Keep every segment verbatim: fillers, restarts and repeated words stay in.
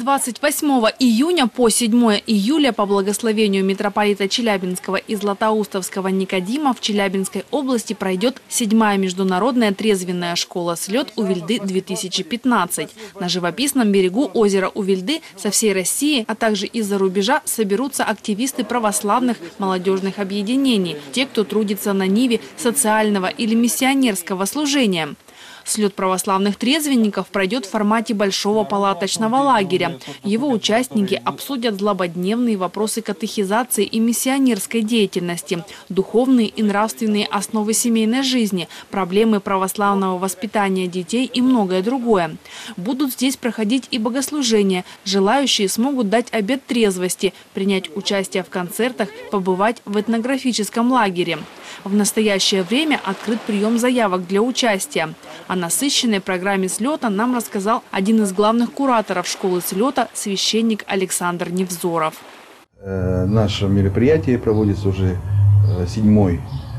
двадцать восьмого июня по седьмое июля по благословению митрополита Челябинского и Златоустовского Никодима в Челябинской области пройдет седьмая международная трезвенная школа «Слет Увильды-две тысячи пятнадцать». На живописном берегу озера Увильды со всей России, а также из-за рубежа соберутся активисты православных молодежных объединений, те, кто трудится на ниве социального или миссионерского служения. Слет православных трезвенников пройдет в формате большого палаточного лагеря. Его участники обсудят злободневные вопросы катехизации и миссионерской деятельности, духовные и нравственные основы семейной жизни, проблемы православного воспитания детей и многое другое. Будут здесь проходить и богослужения. Желающие смогут дать обет трезвости, принять участие в концертах, побывать в этнографическом лагере. В настоящее время открыт прием заявок для участия. О насыщенной программе слета нам рассказал один из главных кураторов школы слета, священник Александр Невзоров. Наше мероприятие проводится уже седьмой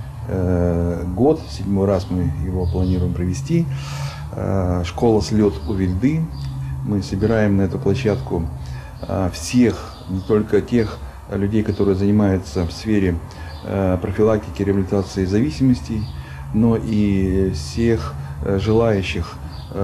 год, седьмой раз мы его планируем провести. Школа слет Увильды. Мы собираем на эту площадку всех, не только тех людей, которые занимаются в сфере профилактики, реабилитации зависимостей, но и всех желающих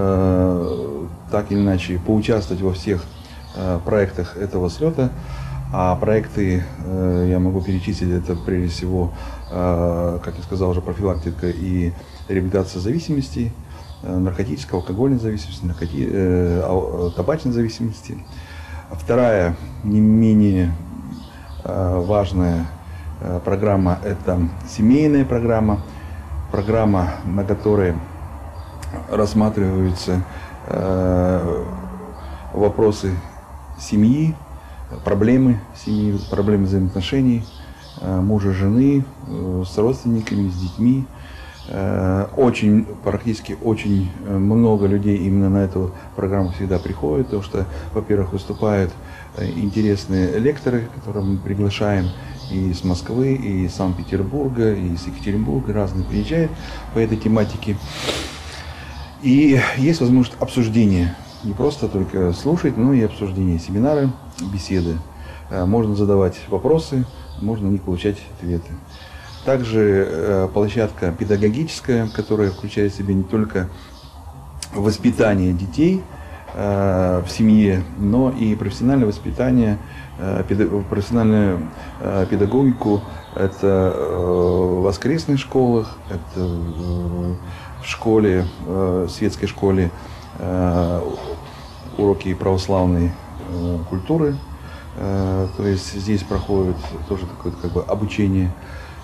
так или иначе поучаствовать во всех проектах этого слета. А проекты, я могу перечислить, это прежде всего, как я сказал уже, профилактика и реабилитация зависимостей, наркотической, алкогольной зависимости, наркоти... табачной зависимости. Вторая, не менее важная программа – это семейная программа, программа, на которой рассматриваются э, вопросы семьи, проблемы семьи, проблемы взаимоотношений э, мужа, жены, э, с родственниками, с детьми. Э, очень, практически очень много людей именно на эту программу всегда приходят, потому что, во-первых, выступают интересные лекторы, которых мы приглашаем и из Москвы, и из Санкт-Петербурга, и из Екатеринбурга, разные приезжают по этой тематике. И есть возможность обсуждения, не просто только слушать, но и обсуждение, семинары, беседы. Можно задавать вопросы, можно на них получать ответы. Также площадка педагогическая, которая включает в себя не только воспитание детей в семье, но и профессиональное воспитание, профессиональную педагогику. Это в воскресных школах, это в школе, в светской школе уроки православной культуры. То есть здесь проходит тоже такое как бы обучение.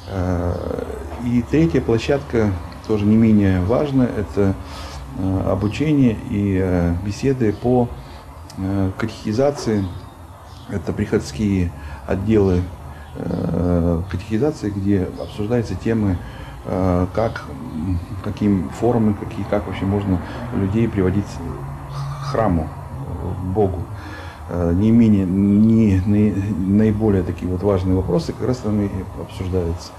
И третья площадка, тоже не менее важная, это обучение и беседы по катехизации. Это приходские отделы катехизации, где обсуждаются темы, как, каким формам, какие, как вообще можно людей приводить к храму, к Богу. Не менее, не, не, наиболее такие вот важные вопросы как раз там и обсуждаются.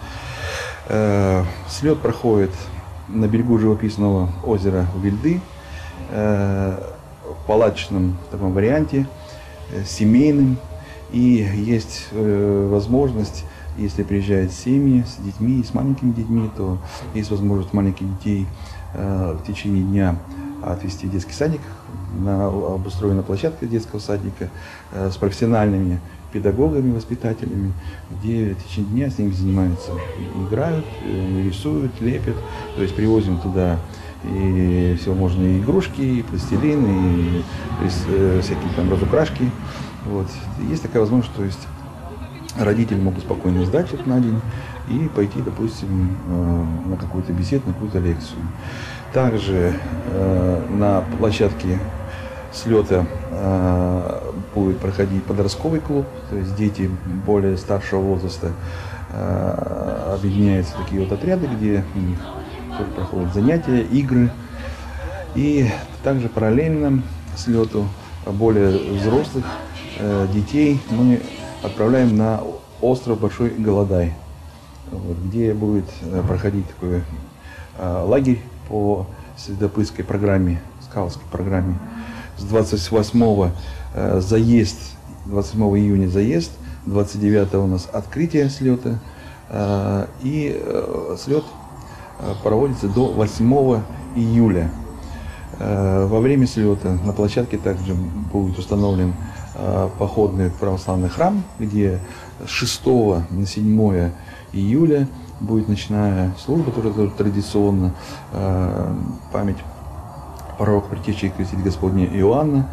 Слет проходит на берегу живописного озера Увильды, в палаточном таком варианте, семейным. И есть возможность, если приезжают семьи с детьми, с маленькими детьми, то есть возможность маленьких детей в течение дня отвезти в детский садик, на обустроенной площадке детского садика с профессиональными педагогами, воспитателями, где в течение дня с ними занимаются, играют, рисуют, лепят. То есть привозим туда и всевозможные игрушки, и пластилин, и, и всякие там разукрашки. Вот. Есть такая возможность, то есть родители могут спокойно сдать это на день и пойти, допустим, на какую-то беседу, на какую-то лекцию. Также на площадке слета будет проходить подростковый клуб, то есть дети более старшего возраста объединяются в такие вот отряды, где у них проходят занятия, игры. И также параллельно слету более взрослых детей мы отправляем на остров Большой Голодай, вот, где будет проходить такой лагерь по следопытской программе, скаутской программе с двадцать восьмого заезд, двадцать седьмого июня заезд, двадцать девятого у нас открытие слета, и слет проводится до восьмого июля. Во время слета на площадке также будет установлен походный православный храм, где с шестого на седьмое июля будет ночная служба, тоже традиционно, память пророка предтечи и крестителя Господня Иоанна,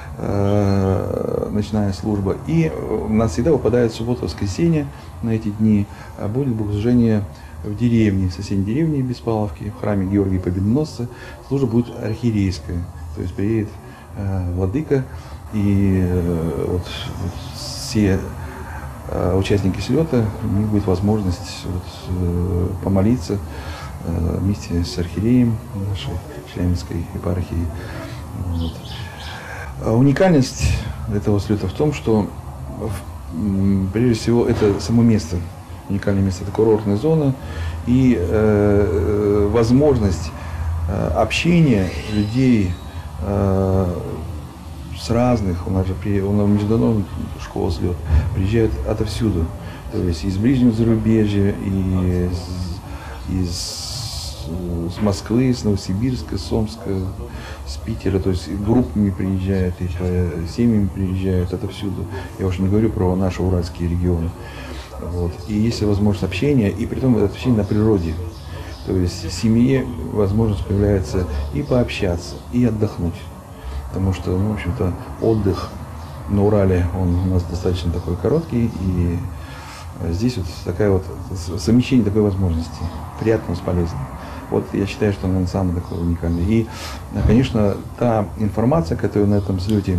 ночная служба. И у нас всегда выпадает суббота-воскресенье на эти дни, будет богослужение в деревне, в соседней деревне Беспаловки, в храме Георгия Победоносца. Служба будет архиерейская, то есть приедет э, владыка, и э, вот, вот все э, участники слета, у них будет возможность вот, э, помолиться э, вместе с архиереем нашей Челябинской епархии. Вот. А уникальность этого слета в том, что прежде всего это само место. Уникальное место, это курортная зона, и э, возможность э, общения людей э, с разных, у нас же при, у нас международная школа слет, приезжают отовсюду, то есть из ближнего зарубежья, и из, из, из Москвы, с Новосибирска, с Омска, с Питера, то есть группами приезжают, и семьями приезжают отовсюду. Я уж не говорю про наши уральские регионы. Вот. И есть возможность общения, и при том это общение на природе. То есть в семье возможность появляется и пообщаться, и отдохнуть. Потому что, ну, в общем-то, отдых на Урале, он у нас достаточно такой короткий, и здесь вот такая вот совмещение такой возможности, приятного с полезным. Вот я считаю, что он самый такой уникальный. И, конечно, та информация, которая на этом слете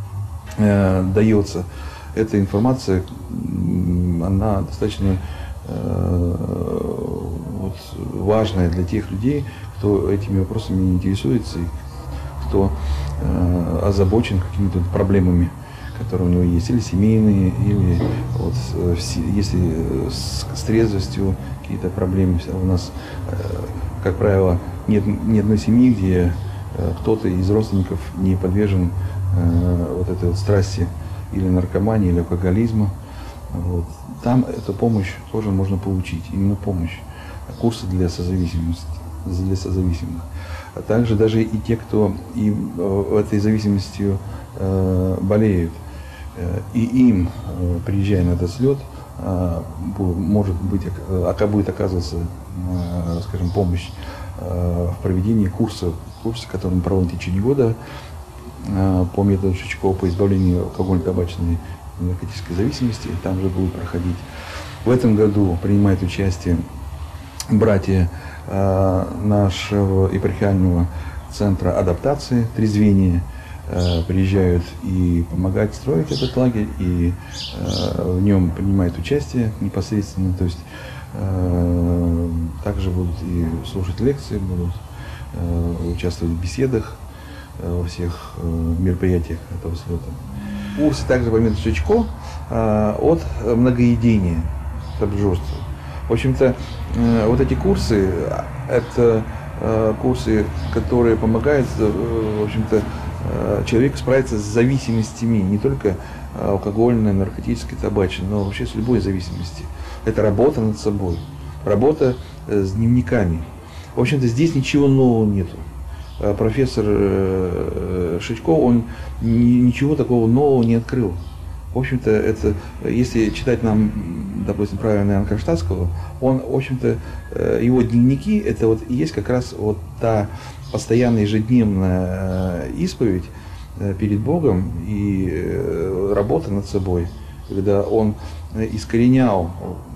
э, дается, эта информация, она достаточно э, вот, важная для тех людей, кто этими вопросами интересуется, и кто э, озабочен какими-то проблемами, которые у него есть, или семейные, или вот, если с, с трезвостью какие-то проблемы. У нас, э, как правило, нет ни одной семьи, где э, кто-то из родственников не подвержен э, вот этой вот страсти или наркомании, или алкоголизма. Вот. Там эту помощь тоже можно получить, именно помощь, курсы для созависимости, для созависимых. А также даже и те, кто и, э, этой зависимостью э, болеют, э, и им, э, приезжая на этот слет, э, может быть, э, будет оказываться, э, скажем, помощь э, в проведении курса, курса, который мы проводим в течение года, по методу Шичкова по избавлению от алкогольно-табачной и наркотической зависимости. Там же будут проходить. В этом году принимают участие братья э, нашего епархиального центра адаптации, трезвения. Э, приезжают и помогают строить этот лагерь, и э, в нем принимают участие непосредственно. То есть э, также будут и слушать лекции, будут э, участвовать в беседах, во всех э, мероприятиях этого слета. Курсы также по методу Шичко э, от многоедения, от обжорства. В общем-то, э, вот эти курсы, это э, курсы, которые помогают, э, в общем-то, э, человеку справиться с зависимостями, не только алкогольной, наркотической, табачной, но вообще с любой зависимостью. Это работа над собой, работа э, с дневниками. В общем-то, здесь ничего нового нету. Профессор Шичко, он ничего такого нового не открыл. В общем-то, это, если читать нам, допустим, правильно Иоанна Кронштадтского, он, в общем-то, его дневники, это вот и есть как раз вот та постоянная ежедневная исповедь перед Богом и работа над собой, когда он искоренял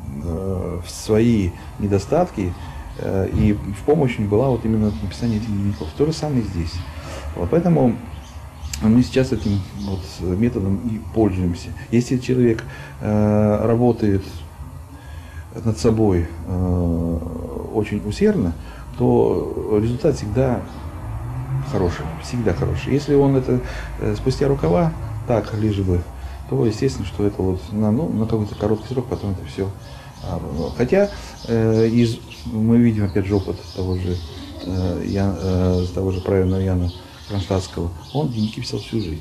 свои недостатки. И в помощь мне была вот именно написание этих дневников. То же самое здесь. Вот поэтому мы сейчас этим вот методом и пользуемся. Если человек э, работает над собой э, очень усердно, то результат всегда хороший. Всегда хороший. Если он это э, спустя рукава, так лишь бы, то естественно, что это вот на, ну, на какой-то короткий срок потом это все. Хотя э, из, мы видим опять же опыт того же, э, я, э, того же правильного Иоанна Кронштадтского, он дневники писал всю жизнь.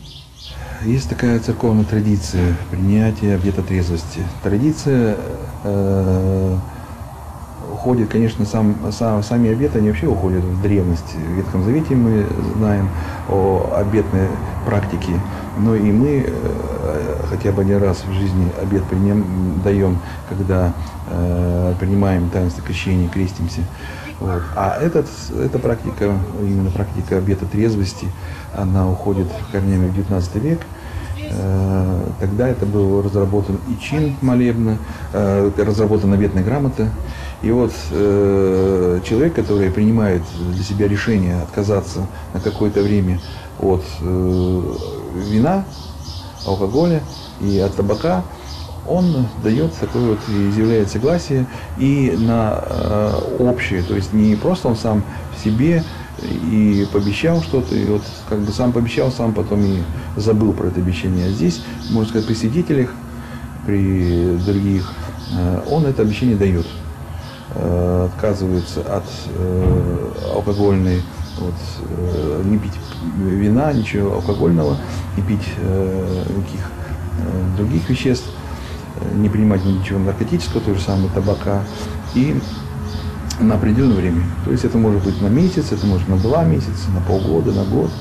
Есть такая церковная традиция принятия обета трезвости. Традиция э, уходит, конечно, сам, сам, сами обеты, они вообще уходят в древность. В Ветхом Завете мы знаем о обетной практике, но и мы э, хотя бы один раз в жизни обет приним, даем, когда э, принимаем таинство крещения, крестимся. Вот. А этот, эта практика, именно практика обета трезвости, она уходит корнями в девятнадцатый век. Тогда это был разработан и чин молебна, разработана обетная грамота. И вот человек, который принимает для себя решение отказаться на какое-то время от вина, алкоголя и от табака, он дает такое вот, изъявляет согласие и на э, общее, то есть не просто он сам в себе и пообещал что-то, и вот как бы сам пообещал, сам потом и забыл про это обещание. А здесь, можно сказать, при свидетелях, при других, э, он это обещание дает, э, отказывается от э, алкогольной, вот, э, не пить вина, ничего алкогольного, не пить э, никаких э, других веществ, не принимать ничего наркотического, то же самое табака, и на определенное время. То есть это может быть на месяц, это может на два месяца, на полгода, на год.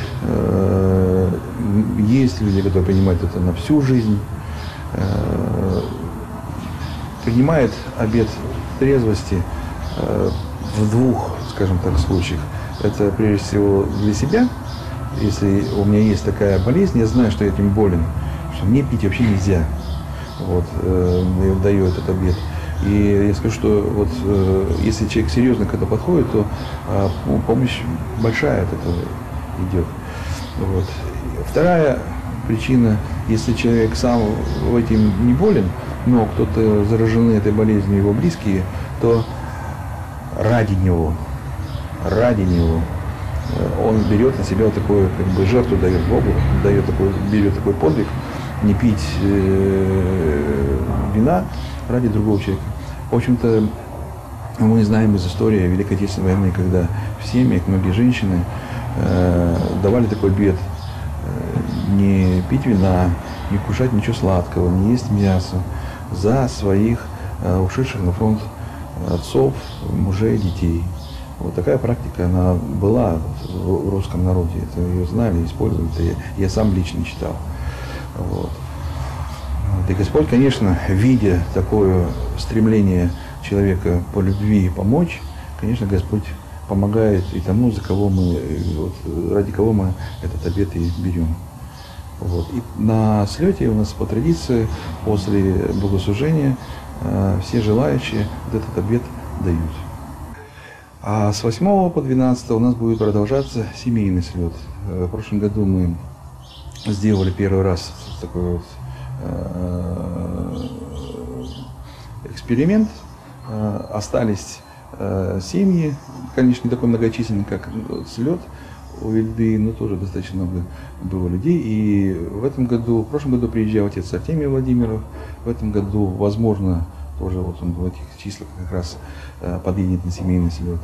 Есть люди, которые принимают это на всю жизнь. Принимает обет трезвости в двух, скажем так, случаях. Это прежде всего для себя. Если у меня есть такая болезнь, я знаю, что я этим болен, что мне пить вообще нельзя. Вот, э, я даю этот обет. И я скажу, что вот, э, если человек серьезно к этому подходит, то э, помощь большая от этого идет. Вот. Вторая причина, если человек сам этим не болен, но кто-то заражены этой болезнью, его близкие, то ради него, ради него э, он берет на себя вот такую, как бы, жертву дает Богу, дает такой, берет такой подвиг, не пить э, вина ради другого человека. В общем-то, мы знаем из истории Великой Отечественной войны, когда в семьях многие женщины э, давали такой обет: э, не пить вина, не кушать ничего сладкого, не есть мясо за своих э, ушедших на фронт отцов, мужей, детей. Вот такая практика, она была в русском народе. Это ее знали, использовали. Это я, я сам лично читал. Вот. И Господь, конечно, видя такое стремление человека по любви помочь, конечно, Господь помогает и тому, за кого мы, вот, ради кого мы этот обет и берем. Вот. И на слете у нас по традиции после богослужения э, все желающие вот этот обет дают. А с восьмого по двенадцатое у нас будет продолжаться семейный слет. В прошлом году мы сделали первый раз такой вот э, эксперимент. Э, остались э, семьи, конечно, не такой многочисленный, как слет у Ильды, но тоже достаточно много было людей. И в этом году, в прошлом году приезжал отец Артемий Владимиров. В этом году, возможно, тоже вот он в этих числах как раз э, подъедет на семейный слет.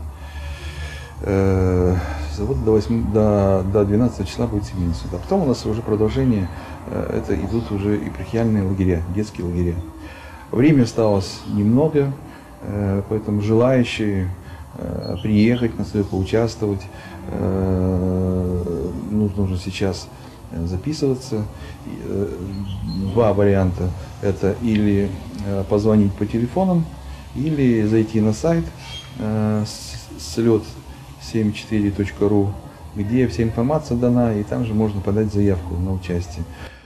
Вот до, восьмого, до, до двенадцатого числа будет семейный слет. А потом у нас уже продолжение, это идут уже епархиальные лагеря, детские лагеря. Время осталось немного, поэтому желающие приехать на слет, поучаствовать, нужно уже сейчас записываться. Два варианта: это или позвонить по телефонам, или зайти на сайт слет семь четыре точка ру, где вся информация дана, и там же можно подать заявку на участие.